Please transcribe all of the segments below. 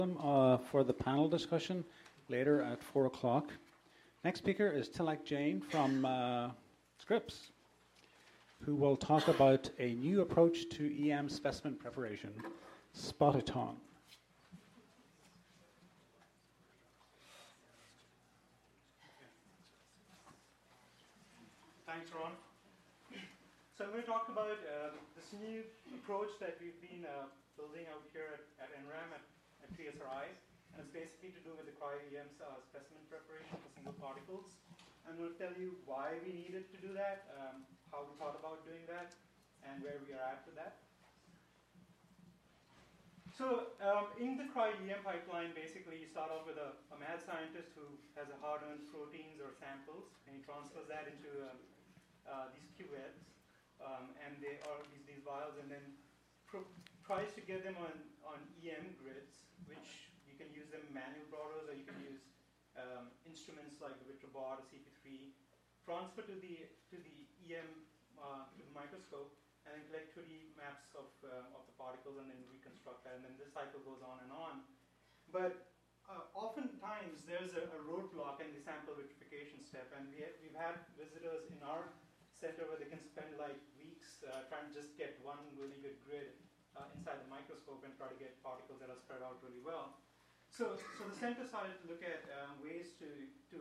For the panel discussion later at 4 o'clock. Next speaker is Tilak Jain from Scripps, who will talk about a new approach to EM specimen preparation, Spotaton. Thanks, Ron. So I'm going to talk about this new approach that we've been building out here at NRAM at TSRI, and it's basically to do with the cryo-EM specimen preparation for single particles. I'm going to tell you why we needed to do that, how we thought about doing that, and where we are at with that. So in the cryo-EM pipeline, basically you start off with a mad scientist who has a hard-earned proteins or samples, and he transfers that into these cuvettes, and they are these vials, and then tries to get them on EM grids, which you can use them manual brothers, or you can use instruments like the Vitrobot or CP3, transfer to the EM to the microscope, and then collect 2D maps of the particles, and then reconstruct that, and then this cycle goes on and on. But oftentimes there's a roadblock in the sample vitrification step, and we've had visitors in our center where they can spend like weeks trying to just get one really good grid inside the microscope and try to get particles that are spread out really well. So the center started to look at ways to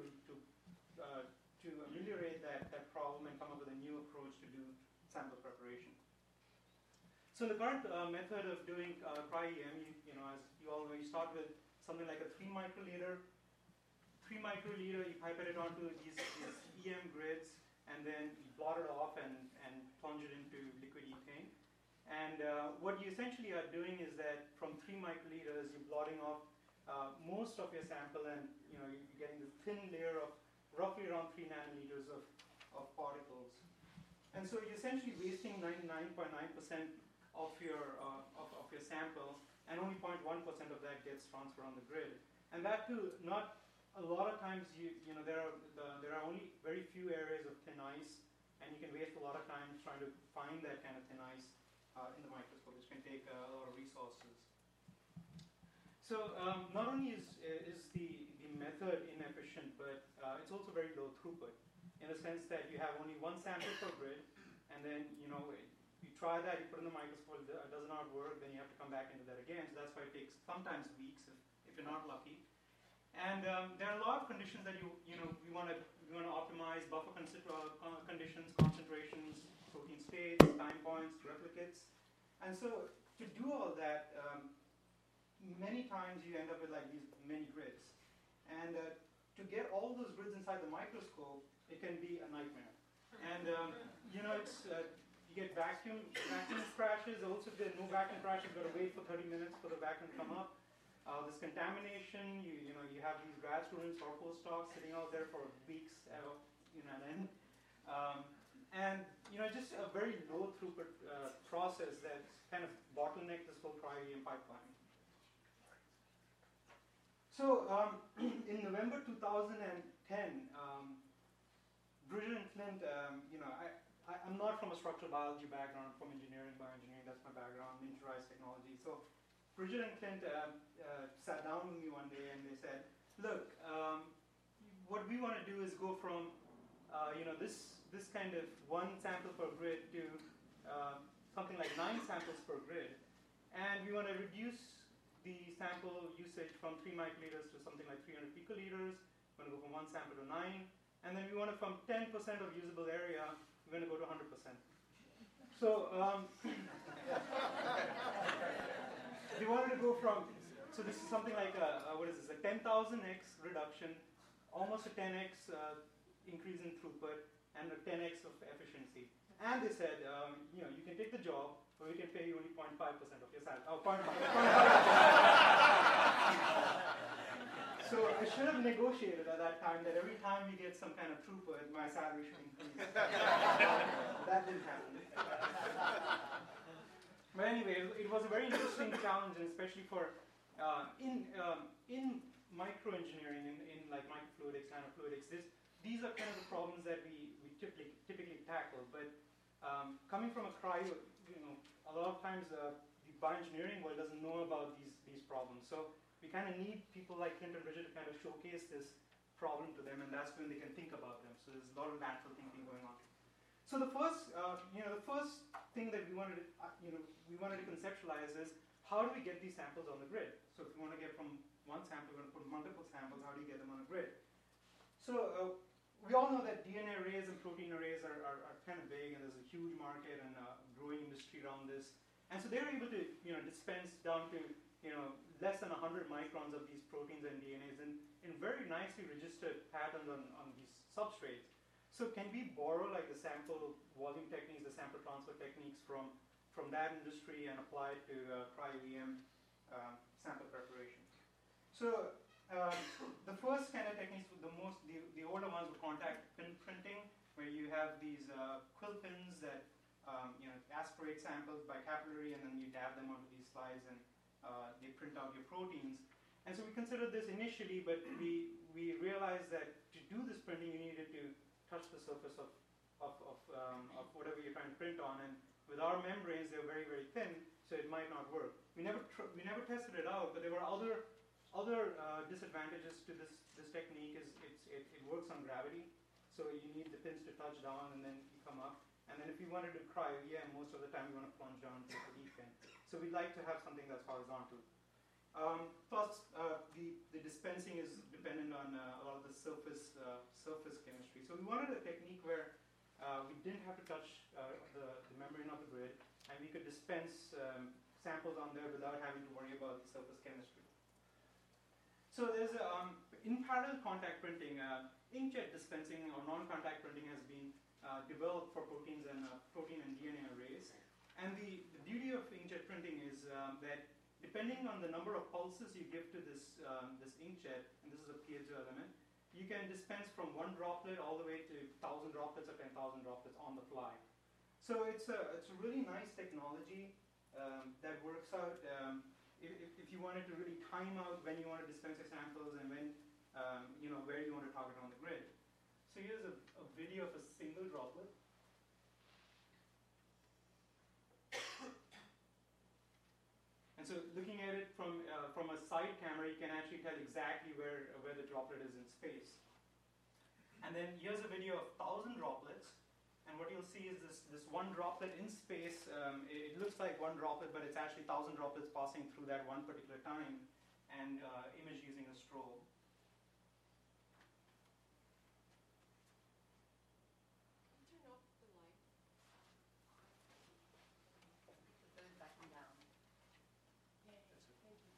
ameliorate that problem and come up with a new approach to do sample preparation. So the current method of doing cryo-EM, as you all know, you start with something like a 3 microliter. 3 microliter, you pipette it onto these EM grids, and then you blot it off and plunge it into liquid ethane. And what you essentially are doing is that from 3 microliters, you're blotting off most of your sample, and you're getting this thin layer of roughly around 3 nanometers of particles. And so you're essentially wasting 99.9% of your sample, and only 0.1% of that gets transferred on the grid. And that too, not a lot of times there are only very few areas of thin ice, and you can waste a lot of time trying to find that kind of thin ice in the microscope, which can take a lot of resources. So not only is the method inefficient, but it's also very low throughput, in the sense that you have only one sample per grid, and then you try that, you put it in the microscope, it does not work, then you have to come back into that again. So that's why it takes sometimes weeks if you're not lucky. And there are a lot of conditions that we want to optimize: buffer conditions, concentrations, protein states, time points, replicates. And so to do all that, many times you end up with like these many grids. And to get all those grids inside the microscope, it can be a nightmare. And it's you get vacuum crashes. Also, if there's no vacuum crash, you've got to wait for 30 minutes for the vacuum to come up. There's contamination. You have these grad students or postdocs sitting out there for weeks, and just a very low throughput process that kind of bottlenecked this whole cryo-EM pipeline. So in November 2010, Bridger and Flint, I'm not from a structural biology background, I'm from engineering, bioengineering, that's my background, miniaturized technology. So Bridger and Flint sat down with me one day and they said, look, what we want to do is go from this kind of one sample per grid to something like 9 samples per grid. And we want to reduce the sample usage from 3 microliters to something like 300 picoliters. We're going to go from 1 sample to 9. And then we want to, from 10% of usable area, we're going to go to 100%. So they wanted to go from, so this is something like a 10,000x reduction, almost a 10x increase in throughput, and a 10x of efficiency. And they said, you can take the job, but we can pay you only 0.5% of your salary. Oh, 0.5%. So I should have negotiated at that time that every time we get some kind of throughput, my salary should increase. That didn't happen. But anyway, it was a very interesting challenge, and especially for in microengineering, in like microfluidics, nanofluidics, these are kind of the problems that we typically tackle. But coming from a cryo, a lot of times the bioengineering world doesn't know about these problems. So we kind of need people like Clint and Bridget to kind of showcase this problem to them, and that's when they can think about them. So there's a lot of lateral thinking going on. So the first, the first thing that we wanted to conceptualize is how do we get these samples on the grid? So if we want to get from one sample, we're going to put multiple samples. How do you get them on a grid? So we all know that DNA arrays and protein arrays are kind of big, and there's a huge market and a growing industry around this. And so they're able to dispense down to less than 100 microns of these proteins and DNAs in very nicely registered patterns on these substrates. So can we borrow like the sample volume techniques, the sample transfer techniques from that industry and apply it to cryo-EM sample preparation? So the first kind of techniques, the older ones were contact pin printing, where you have these quill pins that aspirate samples by capillary, and then you dab them onto these slides, and they print out your proteins. And so we considered this initially, but we realized that to do this printing, you needed to touch the surface of whatever you're trying to print on. And with our membranes, they're very, very thin, so it might not work. We never tested it out, but there were other disadvantages to this technique. It works on gravity, so you need the pins to touch down and then you come up. And then if you wanted to cryo-EM, most of the time you want to plunge down to the deep end. So we'd like to have something that's horizontal. Plus, the dispensing is dependent on a lot of the surface chemistry. So we wanted a technique where we didn't have to touch the membrane of the grid, and we could dispense samples on there without having to worry about the surface chemistry. So there's in parallel contact printing, inkjet dispensing or non-contact printing has been developed for protein and DNA arrays. And the beauty of inkjet printing is that depending on the number of pulses you give to this inkjet, and this is a piezo element, you can dispense from one droplet all the way to 1,000 droplets or 10,000 droplets on the fly. So it's a really nice technology that works out. If you wanted to really time out when you want to dispense your samples and when where you want to target on the grid. So here's a video of a single droplet. And so looking at it from a side camera, you can actually tell exactly where the droplet is in space. And then here's a video of 1,000 droplets. And what you'll see is this one droplet in space. It looks like one droplet, but it's actually 1,000 droplets passing through that one particular time, and imaged using a strobe. Turn off the light. Put those back and down. Yeah, thank you.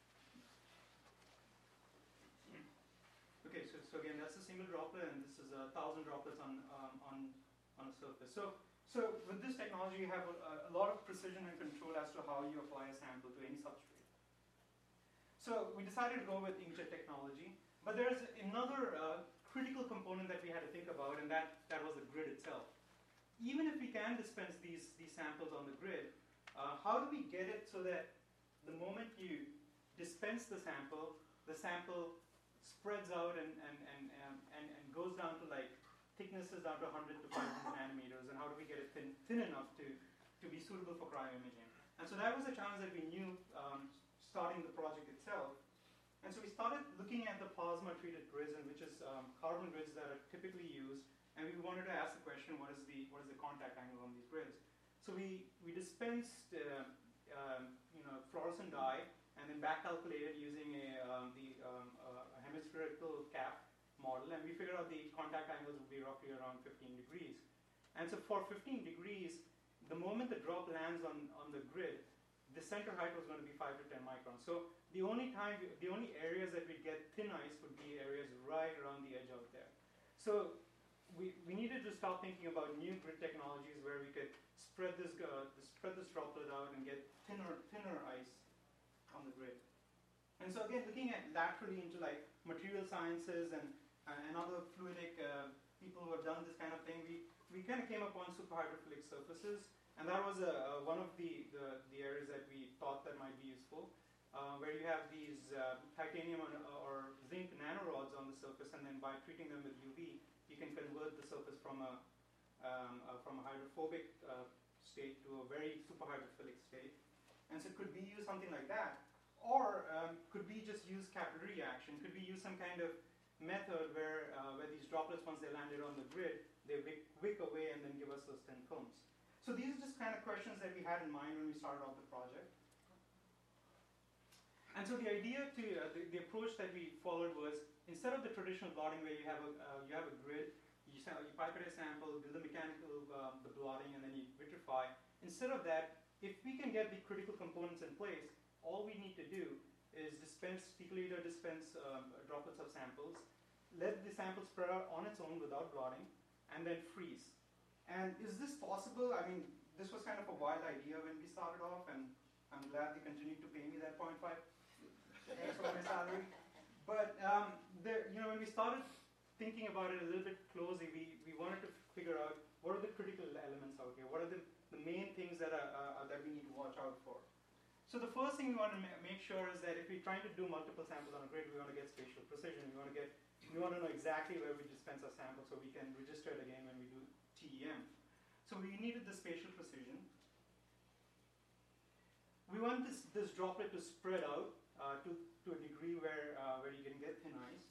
Okay, so again, that's a single droplet, and this is 1,000 droplets on a surface. So with this technology, you have a lot of precision and control as to how you apply a sample to any substrate. So we decided to go with inkjet technology, but there's another critical component that we had to think about, and that was the grid itself. Even if we can dispense these samples on the grid, how do we get it so that the moment you dispense the sample spreads out and goes down to like thicknesses down to 100 to 500 nanometers, and how do we get it thin enough to be suitable for cryoimaging? And so that was a challenge that we knew starting the project itself. And so we started looking at the plasma-treated grids, and which is carbon grids that are typically used, and we wanted to ask the question, what is the contact angle on these grids? So we dispensed fluorescent dye, and then back calculated using a hemispherical cap model, and we figured out the contact angles would be roughly around 15 degrees. And so for 15 degrees, the moment the drop lands on the grid, the center height was going to be 5 to 10 microns. So the only areas that we'd get thin ice would be areas right around the edge out there. So we needed to start thinking about new grid technologies where we could spread this droplet out and get thinner ice on the grid. And so again, looking at laterally into like material sciences and other fluidic people who have done this kind of thing, we kind of came upon superhydrophilic surfaces, and that was one of the areas that we thought that might be useful, where you have these titanium or zinc nanorods on the surface, and then by treating them with UV, you can convert the surface from a hydrophobic state to a very superhydrophilic state. And so could we use something like that? Or could we just use capillary reaction? Could we use some kind of method where these droplets, once they landed on the grid, they wick away and then give us those thin films? So these are just kind of questions that we had in mind when we started off the project. And so the idea to the approach that we followed was, instead of the traditional blotting where you have a grid, you pipette a sample, do the mechanical the blotting, and then you vitrify. Instead of that, if we can get the critical components in place, all we need to do is fecal eater dispense droplets of samples, let the sample spread out on its own without blotting, and then freeze. And is this possible? I mean, this was kind of a wild idea when we started off, and I'm glad they continued to pay me that 0.5 extra my salary. But when we started thinking about it a little bit closely, we wanted to figure out what are the critical elements out here. What are the main things that we need to watch out for? So the first thing we want to make sure is that if we're trying to do multiple samples on a grid, we want to get spatial precision. We want to know exactly where we dispense our sample so we can register it again when we do TEM. So we needed the spatial precision. We want this droplet to spread out to a degree where you can get thin ice.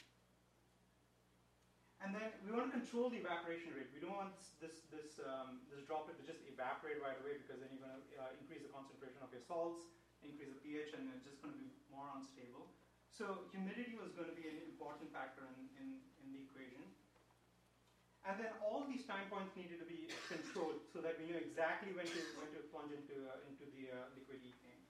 And then we want to control the evaporation rate. We don't want this droplet to just evaporate right away, because then you're going to increase the concentration of your salts, increase the pH, and it's just going to be more unstable. So humidity was going to be an important factor in the equation. And then all these time points needed to be controlled so that we knew exactly when to plunge into the liquid ethane.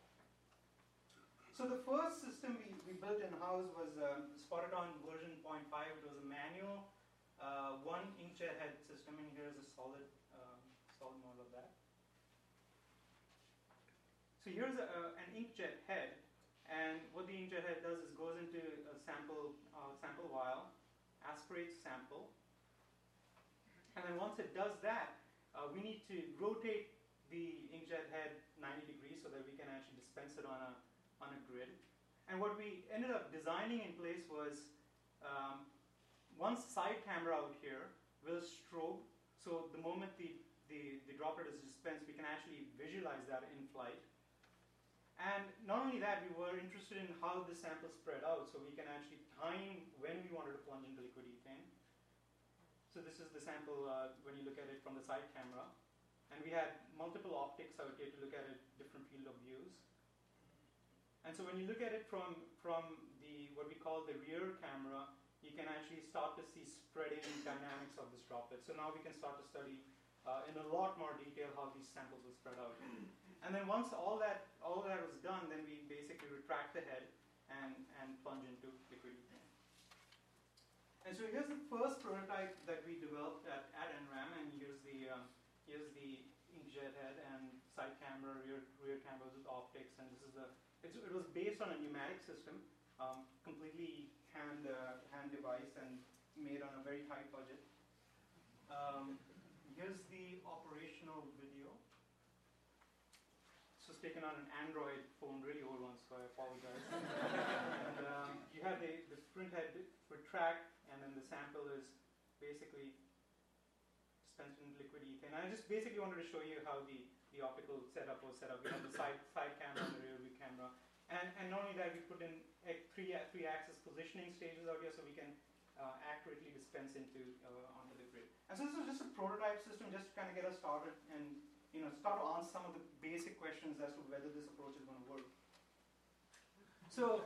So the first system we built in-house was Spotaton version 0.5. It was a manual, one inkjet head system, and here's a solid model of that. So here's an inkjet head, and what the inkjet head does is goes into a sample vial, aspirates sample, and then once it does that, we need to rotate the inkjet head 90 degrees so that we can actually dispense it on a grid. And what we ended up designing in place was one side camera out here with a strobe. So the moment the droplet is dispensed, we can actually visualize that in flight. And not only that, we were interested in how the sample spread out, so we can actually time when we wanted to plunge into liquid ethane. So this is the sample when you look at it from the side camera. And we had multiple optics out here to look at it, different field of views. And so when you look at it from the what we call the rear camera, you can actually start to see spreading dynamics of this droplet. So now we can start to study in a lot more detail how these samples will spread out. And then once all that was done, then we basically retract the head and plunge into liquid ethane. And so here's the first prototype that we developed at NRAM, and here's the inkjet head and side camera, rear cameras with optics, and this is it was based on a pneumatic system, completely hand device and made on a very tight budget. Here's the operational video. This was taken on an Android phone, really old one, so I apologize. And you have the print head retract, and then the sample is basically dispensed in liquid ethane. And I just basically wanted to show you how the optical setup was set up. We have the side camera and the rear view camera. And not only that, we put in three-axis positioning stages out here so we can accurately dispense onto the grid. And so this was just a prototype system just to kind of get us started and start to answer some of the basic questions as to whether this approach is going to work. So,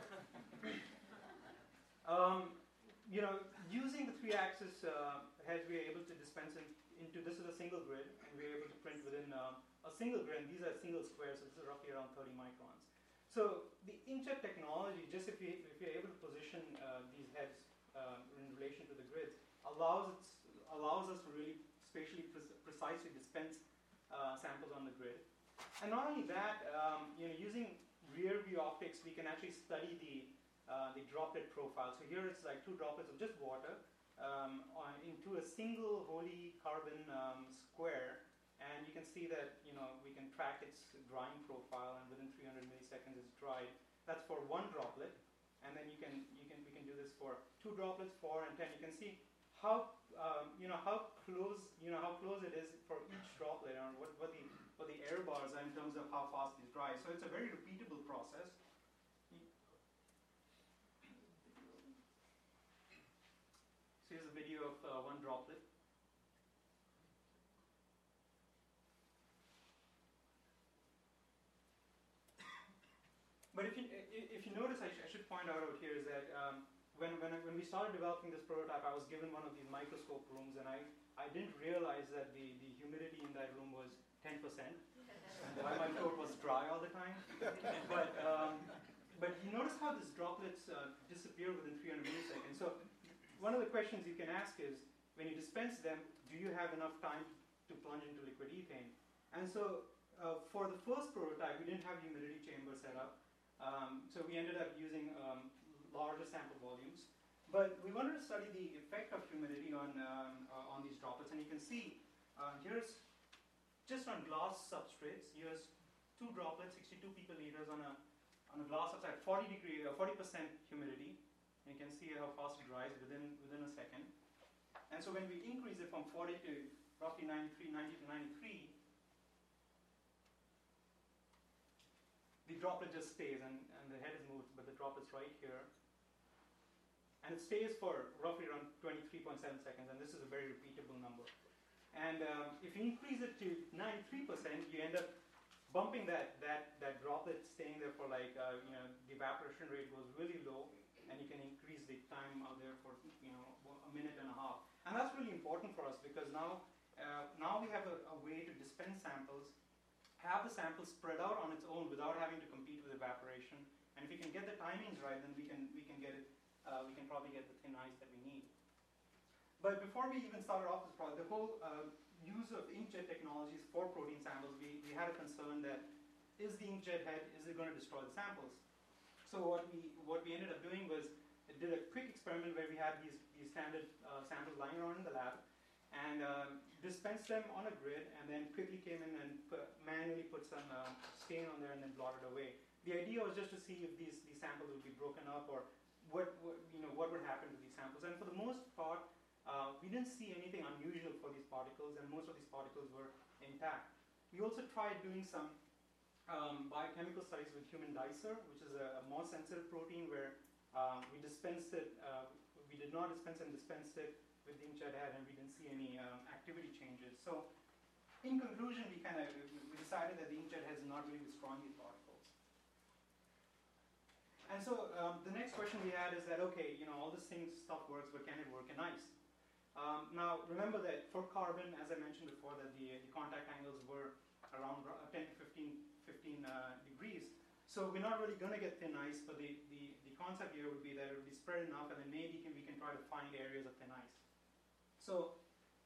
using the three-axis heads, we are able to dispense into this is a single grid, and we are able to print within a single grid. These are single squares, so this is roughly around 30 microns. So the inkjet technology, just if you're able to position these heads in relation to the grids, allows us to really spatially precisely dispense samples on the grid. And not only that, using rear view optics, we can actually study the droplet profile. So here it's like two droplets of just water into a single holy carbon square, and you can see that we can track its drying profile, and within 300 milliseconds it's dried. That's for one droplet, and then we can do this for 2 droplets, 4 and 10. You can see how close it is for each droplet, or what the error bars are in terms of how fast these dry. So it's a very repeatable process. But if you notice, I should point out here is that when we started developing this prototype, I was given one of these microscope rooms, and I didn't realize that the humidity in that room was 10%, and why my throat was dry all the time. But you notice how these droplets disappear within 300 milliseconds. So one of the questions you can ask is, when you dispense them, do you have enough time to plunge into liquid ethane? And so for the first prototype, we didn't have humidity chamber set up. So we ended up using larger sample volumes. But we wanted to study the effect of humidity on these droplets. And you can see here's just on glass substrates. Here's 2 droplets, 62 picoliters on a glass substrate, 40% humidity. And you can see how fast it dries within a second. And so when we increase it from 40 to roughly 90 to 93, the droplet just stays, and the head is moved, but the droplet's right here. And it stays for roughly around 23.7 seconds, and this is a very repeatable number. And if you increase it to 93%, you end up bumping that droplet staying there for like, the evaporation rate goes really low, and you can increase the time out there for, a minute and a half. And that's really important for us because now we have a way to dispense samples, have the samples spread out on its own without having to compete with evaporation. And if we can get the timings right, then we can get it. We can probably get the thin ice that we need. But before we even started off this project, the whole use of inkjet technologies for protein samples, we had a concern that is the inkjet head, is it going to destroy the samples? So what we ended up doing was did a quick experiment where we had these standard samples lying around in the lab, and dispensed them on a grid, and then quickly came in and manually put some stain on there and then blotted away. The idea was just to see if these samples would be broken up or what would happen to these samples. And for the most part, we didn't see anything unusual for these particles, and most of these particles were intact. We also tried doing some biochemical studies with human dicer, which is a more sensitive protein where we dispensed it. We did not dispense and dispensed it with the inkjet head, and we didn't see any activity changes. So, in conclusion, we decided that the inkjet head is not really destroying these particles. And so the next question we had is that, okay, all this stuff works, but can it work in ice? Now, remember that for carbon, as I mentioned before, that the contact angles were around 10 to 15 degrees. So we're not really going to get thin ice, but the concept here would be that it would be spread enough, and then maybe we can try to find areas of thin ice. So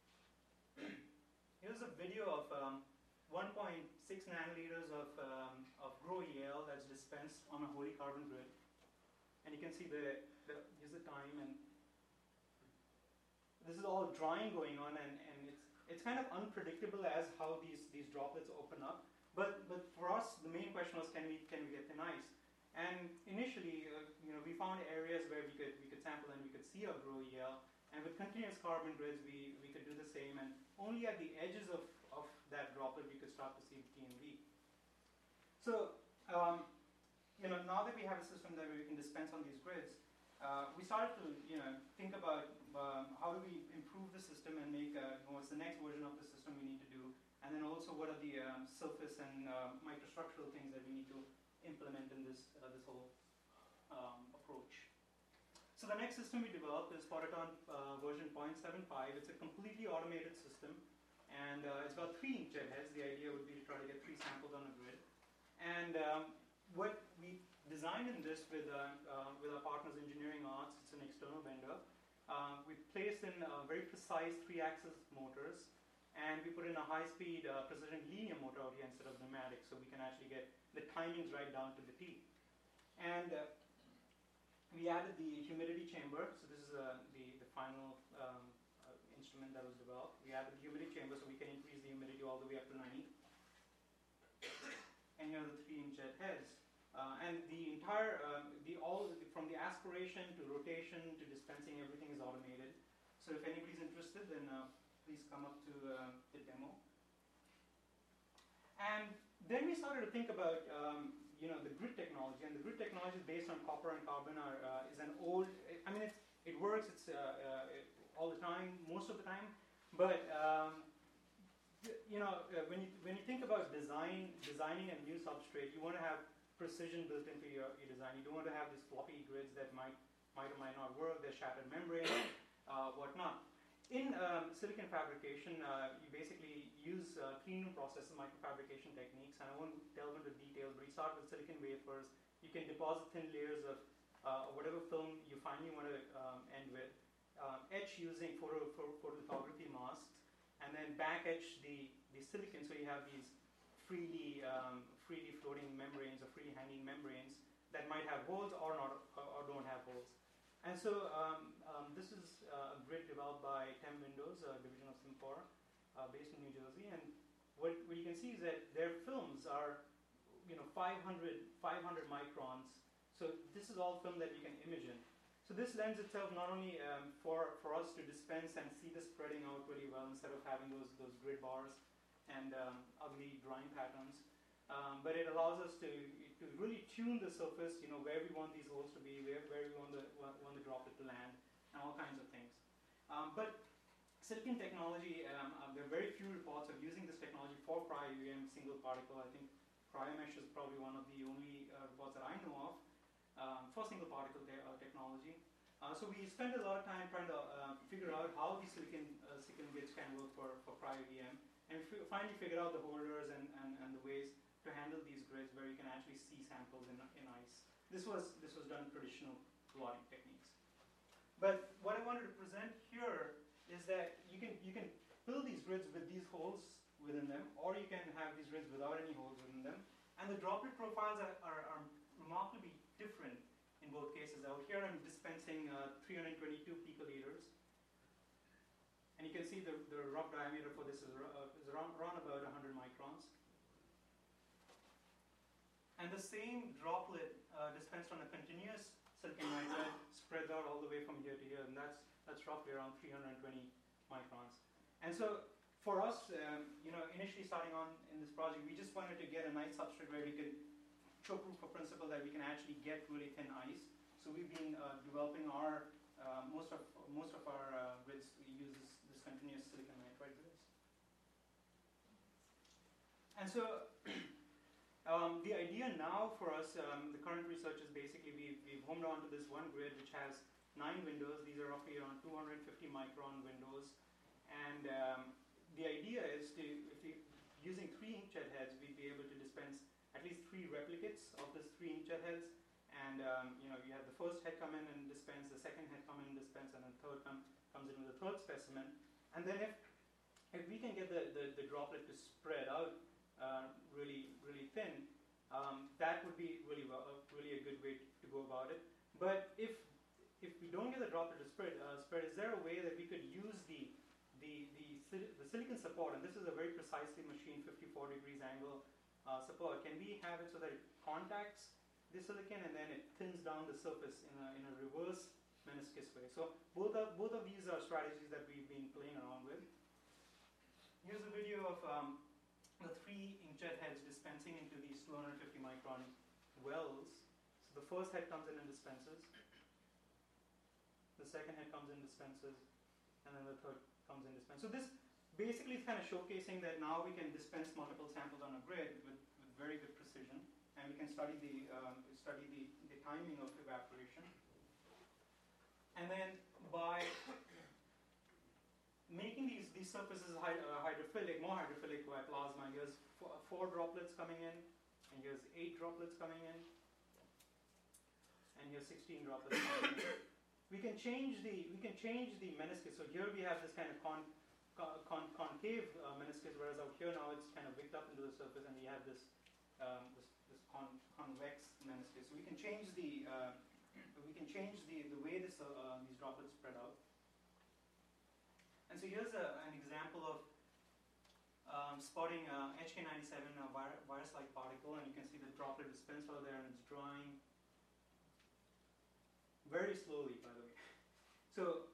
here's a video of 1.6 nanoliters of GrowEL that's dispensed on a holy carbon grid. And you can see here's the time, and this is all drying going on, and it's kind of unpredictable as how these droplets open up. But for us, the main question was, can we get thin ice? And initially, we found areas where we could sample and we could see our GrowEL. And with continuous carbon grids, we could do the same. And only at the edges of that droplet, we could start to see TMV. So, now that we have a system that we can dispense on these grids, we started to think about how do we improve the system and make what's the next version of the system we need to do, and then also what are the surface and microstructural things that we need to implement in this whole approach. So the next system we developed is Phototon version 0.75. It's a completely automated system, and it's got 3 inkjet heads. The idea would be to try to get 3 samples on a grid. And what we designed in this with our partners Engineering Arts, it's an external vendor. We placed in very precise 3-axis motors, and we put in a high-speed precision linear motor out here instead of pneumatic, so we can actually get the timings right down to the T. And we added the humidity chamber. So this is the final instrument that was developed. We added the humidity chamber so we can increase the humidity all the way up to 90. And here are the 3 inkjet heads. And the entire, from the aspiration to rotation to dispensing, everything is automated. So if anybody's interested, then please come up to the demo. And then we started to think about the grid technology, and the grid technology is based on copper and carbon. Is an old. I mean, it works. It's all the time, most of the time. But when you think about designing a new substrate, you want to have precision built into your design. You don't want to have these floppy grids that might or might not work. They're shattered membrane, whatnot. In silicon fabrication, you basically use clean room processes, microfabrication techniques, and I won't delve into detail, but you start with silicon wafers. You can deposit thin layers of whatever film you finally want to end with, etch using photolithography masks, and then back etch the silicon, so you have these freely floating membranes or freely hanging membranes that might have holes or not, or don't have holes. And so this is a grid developed by TEM Windows, a division of Simcor, based in New Jersey. And what you can see is that their films are, 500 microns. So this is all film that you can image in. So this lends itself not only for us to dispense and see this spreading out really well instead of having those grid bars and ugly drawing patterns, but it allows us to really tune the surface, where we want these holes to be, where we want the droplet to land, and all kinds of things. But silicon technology, there are very few reports of using this technology for cryo-EM single particle. I think CryoMesh is probably one of the only reports that I know of for single particle technology. So we spent a lot of time trying to figure out how these silicon grids can work for cryo-EM, and we finally figured out the holders and the ways to handle these grids where you can actually see samples in ice. This was done traditional clotting techniques. But what I wanted to present here is that you can build these grids with these holes within them, or you can have these grids without any holes within them. And the droplet profiles are remarkably different in both cases. Out here I'm dispensing 322 picoliters. And you can see the rough diameter for this is around about 100 microns. And the same droplet dispensed on a continuous silicon nitride spreads out all the way from here to here, and that's roughly around 320 microns. And so for us, initially starting on in this project, we just wanted to get a nice substrate where we could show proof of principle that we can actually get really thin ice. So we've been developing our most of our grids. We use this continuous silicon nitride grids. And so the idea now for us, the current research is basically we've homed on to this one grid which has 9 windows. These are roughly around 250 micron windows. And the idea is using 3 inkjet heads, we'd be able to dispense at least 3 replicates of this 3 inkjet heads. And you have the first head come in and dispense, the second head come in and dispense, and then the third comes in with the third specimen. And then if we can get the droplet to spread out really thin, that would be really a good way to go about it. But if we don't get the droplet to spread, is there a way that we could use the silicon support? And this is a very precisely machined 54 degrees angle support. Can we have it so that it contacts the silicon and then it thins down the surface in a reverse meniscus way? So both of these are strategies that we've been playing around with. Here's a video of the 3 inkjet heads dispensing into these 250 micron wells. So the first head comes in and dispenses. The second head comes in, dispenses, and then the third comes in, dispenses. So this basically is kind of showcasing that now we can dispense multiple samples on a grid with very good precision, and we can study the timing of evaporation. And then by making these surfaces hydrophilic, more hydrophilic by plasma, here's 4 droplets coming in, and here's 8 droplets coming in, and here's 16 droplets coming in. We can change the meniscus. So here we have this kind of concave meniscus, whereas out here now it's kind of wicked up into the surface, and we have this convex meniscus. So we can change the way these droplets spread out. And so here's an example of spotting HK97 virus-like particle, and you can see the droplet dispensed out there, and it's drying very slowly, by the way. So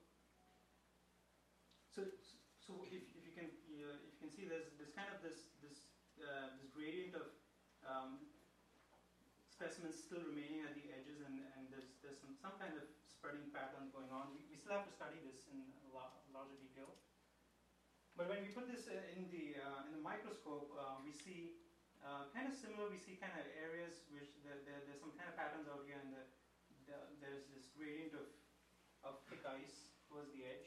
if you can see, there's kind of this gradient of specimens still remaining at the edges, and there's some kind of spreading pattern going on. We still have to study this in larger detail. But when we put this in the microscope, we see Kind of similar, we see kind of areas which there's some kind of patterns out here, and there's this gradient of thick ice towards the edge.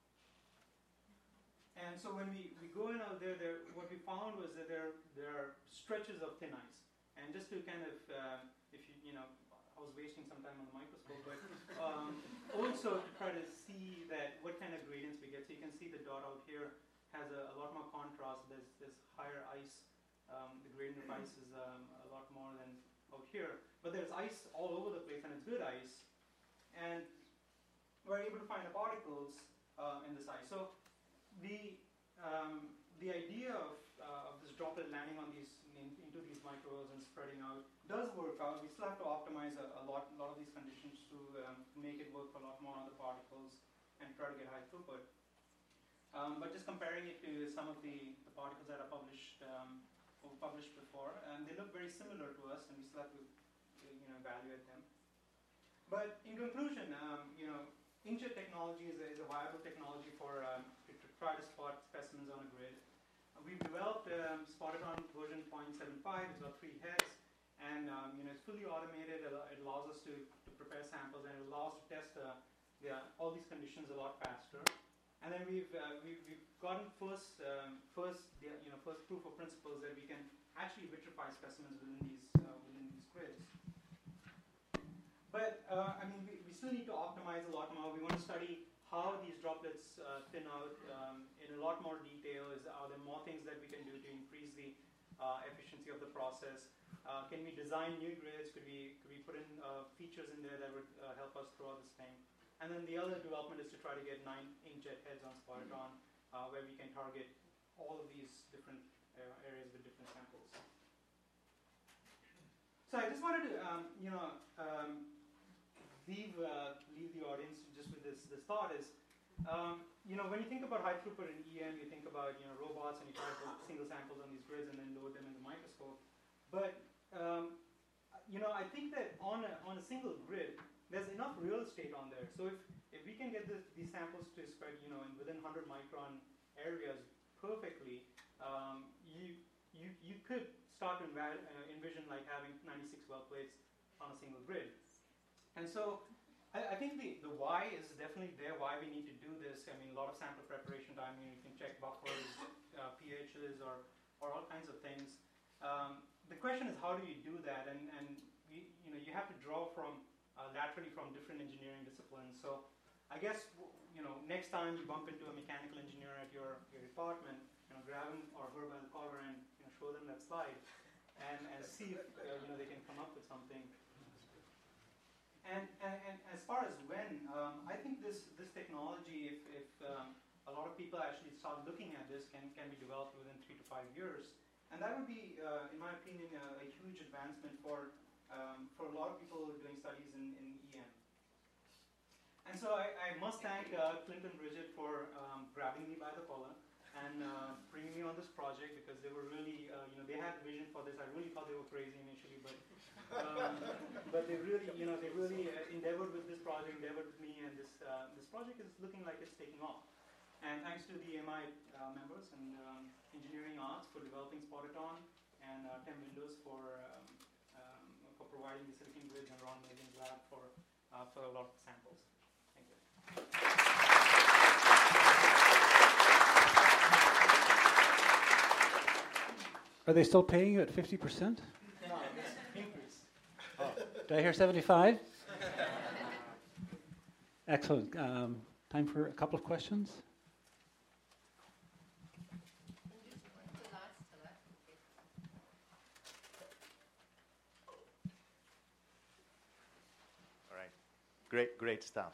And so when we go in out there, what we found was that there are stretches of thin ice. And just to kind of, if you know, I was wasting some time on the microscope, but also to try to see that what kind of gradients we get. So you can see the dot out here has a lot more contrast. There's higher ice. The gradient of ice is a lot more than out here. But there's ice all over the place, and it's good ice. And we're able to find the particles in this ice. So the idea of this droplet landing on into these microwaves and spreading out does work out. We still have to optimize a lot of these conditions to make it work for a lot more other particles and try to get high throughput. But just comparing it to some of the particles that are published before, and they look very similar to us, and we still have to evaluate them. But in conclusion, inkjet technology is a viable technology for to try to spot specimens on a grid. We've developed Spotitron version 0.75. It's got 3 heads, and it's fully automated. It allows us to prepare samples, and it allows us to test all these conditions a lot faster. And then we've gotten first proof of principles that we can actually vitrify specimens within these grids. But we still need to optimize a lot more. We want to study how these droplets thin out in a lot more detail. Are there more things that we can do to increase the efficiency of the process? Can we design new grids? Could we put in features in there that would help us throughout this thing? And then the other development is to try to get 9 inkjet heads on Spotitron, where we can target all of these different areas with different samples. So I just wanted to, leave the audience just with this thought is, when you think about high throughput in EM, you think about robots, and you try to put single samples on these grids and then load them in the microscope. But I think that on a single grid, there's enough real estate on there. So if we can get these samples to spread, within 100 micron areas perfectly, you could start to envision like having 96 well plates on a single grid. And so I think the why is definitely there, why we need to do this. A lot of sample preparation time, you can check buffers, pHs, or all kinds of things. The question is, how do you do that? And you have to draw from laterally from different engineering disciplines. So I guess next time you bump into a mechanical engineer at your department, grab him or her by the collar and show them that slide, and see if they can come up with something. And as far as when, I think this technology, if a lot of people actually start looking at this, can be developed within 3 to 5 years, and that would be, in my opinion, a huge advancement for a lot of people doing studies in EM. And so I must thank Clinton Bridget for grabbing me by the collar and bringing me on this project, because they were really, they had the vision for this. I really thought they were crazy initially, but they really, endeavored with this project, endeavored with me, and this project is looking like it's taking off. And thanks to the EMI members and Engineering Arts for developing Spotitron, and TEM Windows for providing the silicon grids, and Ron Milligan's lab for a lot of samples. Thank you. Are they still paying you at 50%? No, it's increase. Oh. Did I hear 75? Excellent. Time for a couple of questions. Great stuff.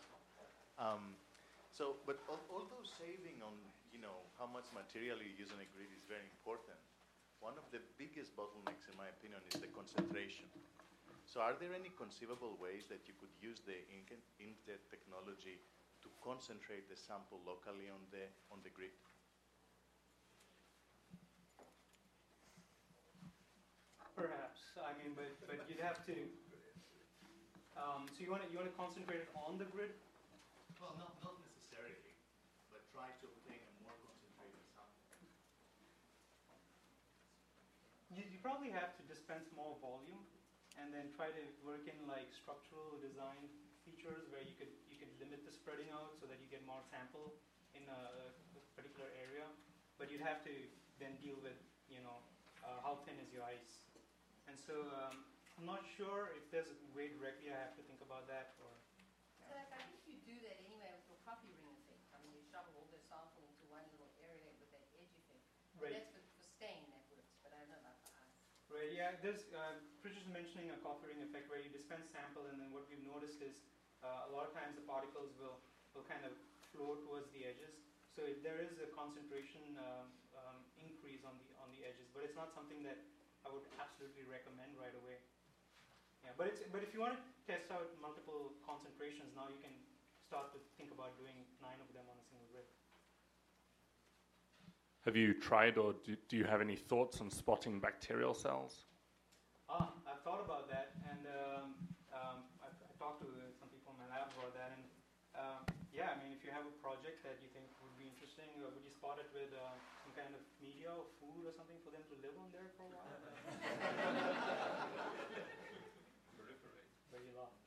But although saving on, how much material you use on a grid is very important, one of the biggest bottlenecks, in my opinion, is the concentration. So are there any conceivable ways that you could use the inkjet technology to concentrate the sample locally on the grid? Perhaps. But you'd have to. So you want to concentrate it on the grid? Well, not necessarily, but try to obtain a more concentrated sample. You probably have to dispense more volume, and then try to work in like structural design features where you could limit the spreading out so that you get more sample in a particular area. But you'd have to then deal with how thin is your ice, and so I'm not sure if there's a way directly I have to think about that or. So like, I think you do that anyway with your coffee ring effect. I mean, you shovel all the sample into one little area with that edge effect. Right. That's for stain that works, but I don't know about the ice. Right, yeah, there's, Pritchard's mentioning a coffee ring effect where you dispense sample, and then what we've noticed is a lot of times the particles will kind of flow towards the edges. So there is a concentration increase on the edges, but it's not something that I would absolutely recommend right away. Yeah, but if you want to test out multiple concentrations, now you can start to think about doing 9 of them on a single rib. Have you tried, or do you have any thoughts on spotting bacterial cells? I've thought about that, and I talked to some people in my lab about that, and yeah, I mean, if you have a project that you think would be interesting, would you spot it with some kind of media or food or something for them to live on there for a while? Where you laugh.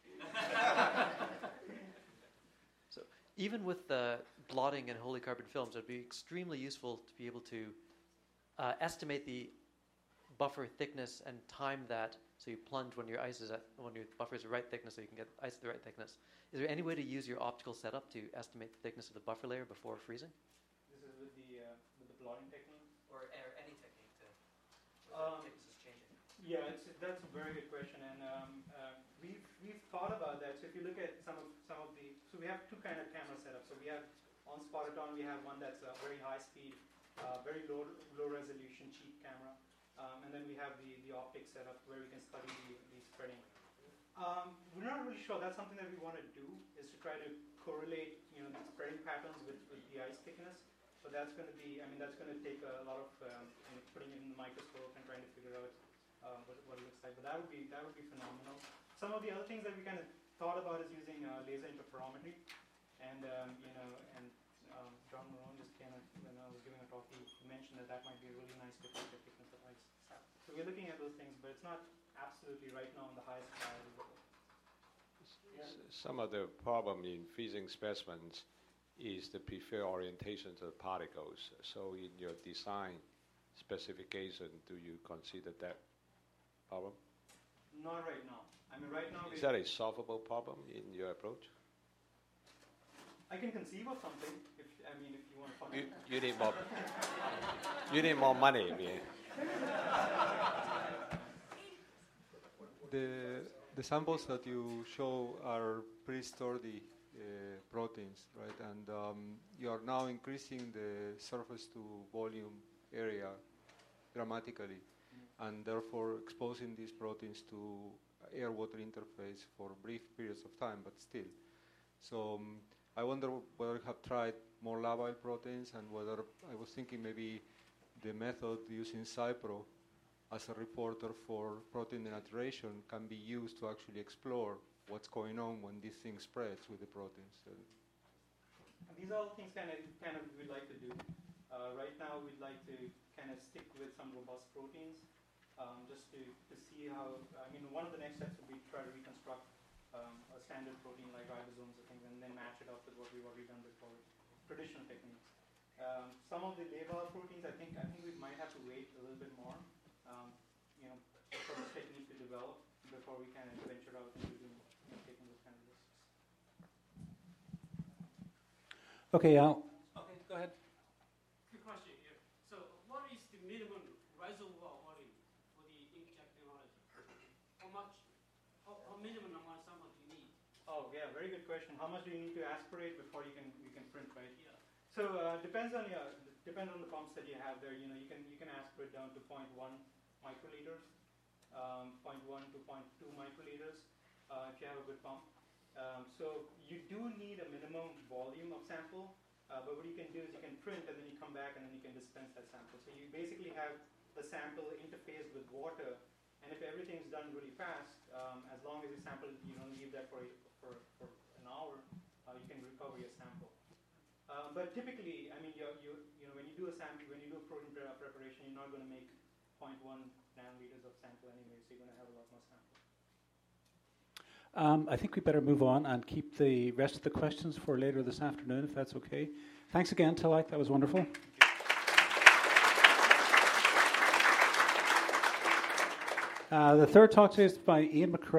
So even with the blotting and holy carbon films, it would be extremely useful to be able to estimate the buffer thickness and time that. So you plunge when your buffer is the right thickness, so you can get ice at the right thickness. Is there any way to use your optical setup to estimate the thickness of the buffer layer before freezing? This is with the blotting technique. Or any technique to thickness is changing. Yeah, that's a very good question, and we've thought about that. So if you look at some of the, so we have two kind of camera setups. So we have on Spot-O-Ton, we have one that's a very high speed, very low resolution, cheap camera, and then we have the optics setup where we can study the spreading. We're not really sure. That's something that we want to do, is to try to correlate the spreading patterns with the ice thickness. But that's going to be, that's going to take a lot of putting it in the microscope and trying to figure out what it looks like. But that would be phenomenal. Some of the other things that we kind of thought about is using laser interferometry, and John Marone just kind of, when I was giving a talk, he mentioned that might be a really nice difference in thickness of ice. So we're looking at those things, but it's not absolutely right now on the highest priority level. Yeah. Some of the problem in freezing specimens is the preferred orientation of the particles. So in your design specification, do you consider that problem? Not right now. Right now... Is that a solvable problem in your approach? I can conceive of something, if you want to find it. You need more... you need more money, The samples that you show are pre-sturdy proteins, right? And you are now increasing the surface to volume area dramatically, and therefore exposing these proteins to air-water interface for brief periods of time, but still. So I wonder whether you have tried more labile proteins, and whether, I was thinking maybe the method using Cypro as a reporter for protein denaturation can be used to actually explore what's going on when this thing spreads with the proteins. These are all things kind of we'd like to do. Right now, we'd like to kind of stick with some robust proteins, just to see how. One of the next steps would be to try to reconstruct a standard protein like ribosomes or things, and then match it up with what we've already done before, traditional techniques. Some of the labile proteins, I think we might have to wait a little bit more, for this technique to develop before we kind of venture out into taking those kind of risks. Okay, Al. Okay, go ahead. Quick question here. So, what is the minimum reservoir volume for the inkjet technology? How minimum amount of sample do you need? Oh, yeah, very good question. How much do you need to aspirate before you can print, right? Yeah. So depends on the pumps that you have there. You can aspirate down to 0.1 microliters, 0.1 to 0.2 microliters if you have a good pump. So you do need a minimum volume of sample, but what you can do is you can print and then you come back and then you can dispense that sample. So you basically have the sample interface with water, and if everything's done really fast, as long as you sample, you don't leave that for an hour, you can recover your sample. But typically, when you do a sample, when you do a protein preparation, you're not going to make 0.1 nanoliters of sample anyway, so you're going to have a lot more sample. I think we better move on and keep the rest of the questions for later this afternoon, if that's okay. Thanks again, Tilak. That was wonderful. The third talk today is by Ian McCrae.